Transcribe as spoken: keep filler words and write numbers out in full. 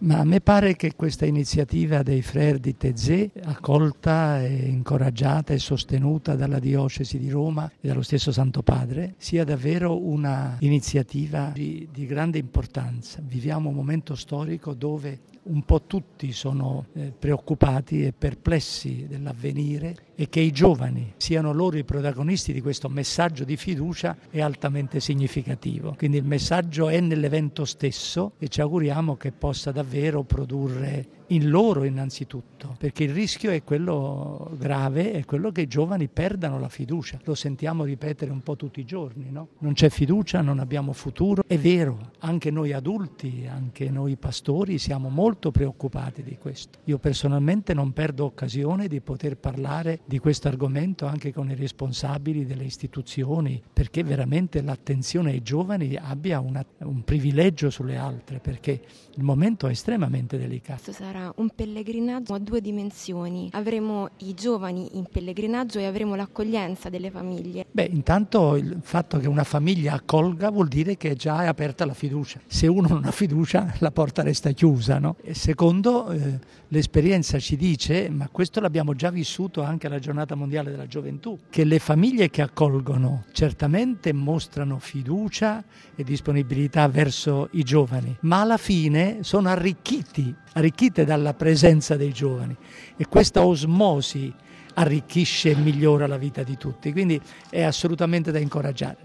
Ma a me pare che questa iniziativa dei Frères di Taizé, accolta e incoraggiata e sostenuta dalla Diocesi di Roma e dallo stesso Santo Padre, sia davvero una iniziativa di, di grande importanza. Viviamo un momento storico dove un po' tutti sono eh, preoccupati e perplessi dell'avvenire, e che i giovani siano loro i protagonisti di questo messaggio di fiducia è altamente significativo. Quindi il messaggio è nell'evento stesso e ci auguriamo che possa davvero produrre in loro innanzitutto, perché il rischio è quello grave, è quello che i giovani perdano la fiducia. Lo sentiamo ripetere un po' tutti i giorni, no? Non c'è fiducia, non abbiamo futuro. È vero, anche noi adulti, anche noi pastori siamo molto preoccupati di questo. Io personalmente non perdo occasione di poter parlare di questo argomento anche con i responsabili delle istituzioni, perché veramente l'attenzione ai giovani abbia una, un privilegio sulle altre, perché il momento è estremamente delicato. Sarà un pellegrinaggio a due dimensioni. Avremo i giovani in pellegrinaggio e avremo l'accoglienza delle famiglie. Beh, intanto il fatto che una famiglia accolga vuol dire che già è aperta la fiducia. Se uno non ha fiducia, la porta resta chiusa, no? E secondo, eh, l'esperienza ci dice, ma questo l'abbiamo già vissuto anche alla Giornata Mondiale della Gioventù, che le famiglie che accolgono certamente mostrano fiducia e disponibilità verso i giovani, ma alla fine sono arricchiti, arricchite dalla presenza dei giovani, e questa osmosi arricchisce e migliora la vita di tutti, quindi è assolutamente da incoraggiare.